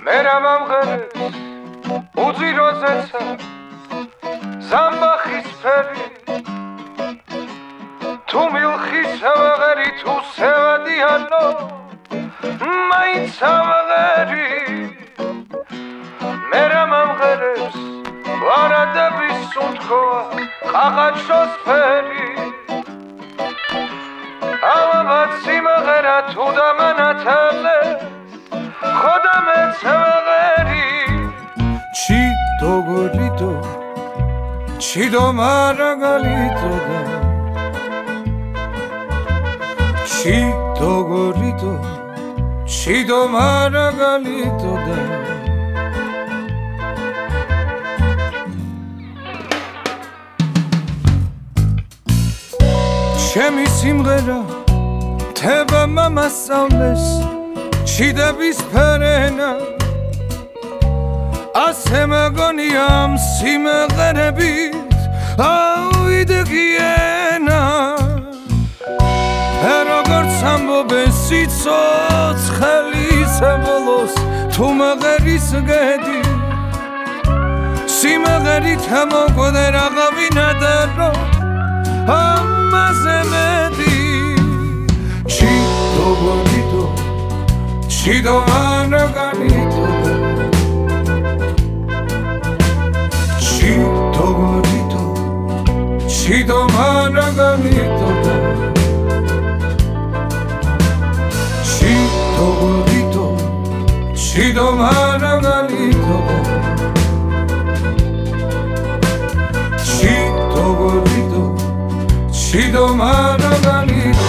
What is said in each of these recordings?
მე რა მომღერებს უძიროზეცა ზამბახის ფერი თუ მილხის ავაღერი თუ სევადიანო მაინც ავაღერი მე რა მომღერებს ვარადების სუნთქოა ყაღაჩოს ფერი ავაბად სიმღერა თუ დამანათლეს ხოდა მეც ავაღერი ჩიდო გორიდო ჩიდო მარაგალიტო და ჩიდო გორიდო ჩიდო მარაგალიტო და ჩემი სიმღერა თება მომასწავლეს ჩიდების ფერენა ასე მეგონია სიმღერებით ავიდგენა როგორც ამბობენ სიცოცხლე ბოლოს თუ მღერის გედი სიმღერით მოკვდე რაღაცა და ამაზე მეტი ჩიდო გორიდო ჩიდო მარაგალიტო ჩიდო გორიდო ჩიდო მარაგალიტო ჩიდო გორიდო ჩიდო მარაგალიტო ჩიდო გორიდო ჩიდო მარაგალიტო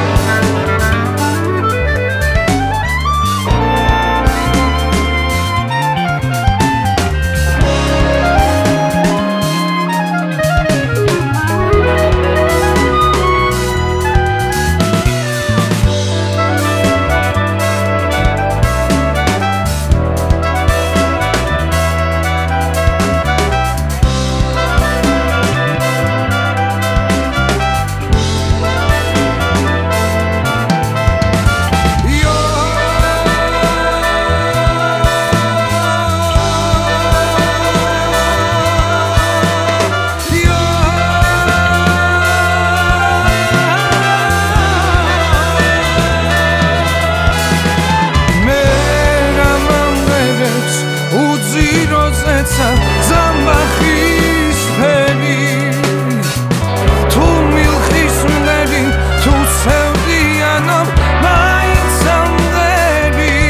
ზამბახის ფერი თუ მილხის მღერი თუ სევდიანო მაინც ამღერი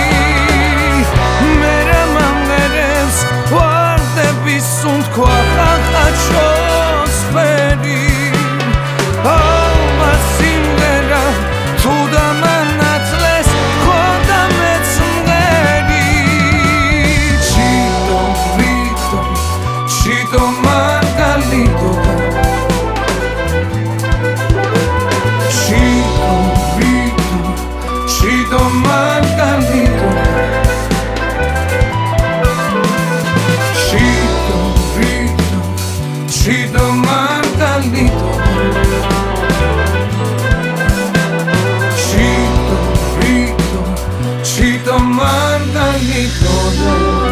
მე რა მომღერებს ვარდების სუნთქვა ყაღაჩოს ფერი ამა სიმღერა თუ დამანათლეს ხოდა მეც მღერი ჩიდო მარგალიტო ჩიდო რიტო ჩიდო მარგალიტო ჩიდო რიტო ჩიდო მარგალიტო ჩიდო რიტო ჩიდო მარგალიტო